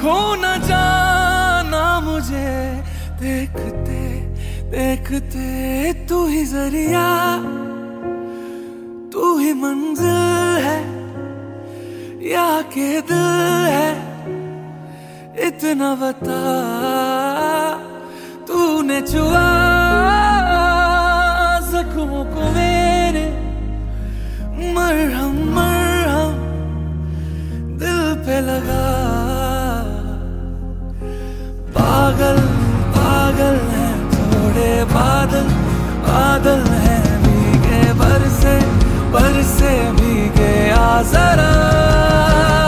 खो न जाना मुझे देखते देखते। तू ही जरिया तू ही मंजिल है या के दिल है, इतना बता। तूने छुआ जख्मों को मेरे, मरहम मरहम दिल पे लगा। पागल पागल है थोड़े बादल, बादल है भीगे बरसे बरसे भीगे आ जरा।